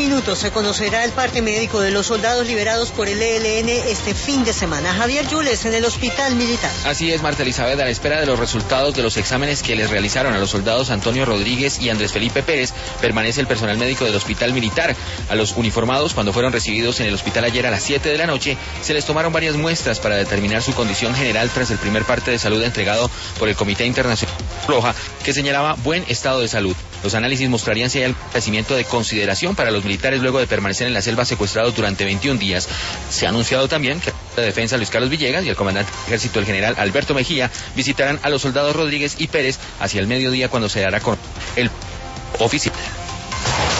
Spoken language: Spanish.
minutos se conocerá el parte médico de los soldados liberados por el ELN este fin de semana. Javier Yules en el Hospital Militar. Así es, Marta Elizabeth, a la espera de los resultados de los exámenes que les realizaron a los soldados Antonio Rodríguez y Andrés Felipe Pérez, permanece el personal médico del Hospital Militar. A los uniformados, cuando fueron recibidos en el hospital ayer a las 7 de la noche, se les tomaron varias muestras para determinar su condición general tras el primer parte de salud entregado por el Comité Internacional Roja, que señalaba buen estado de salud. Los análisis mostrarían si hay algún padecimiento de consideración para los militares luego de permanecer en la selva secuestrados durante 21 días. Se ha anunciado también que la defensa Luis Carlos Villegas y el comandante del ejército, el general Alberto Mejía, visitarán a los soldados Rodríguez y Pérez hacia el mediodía, cuando se dará con el oficial.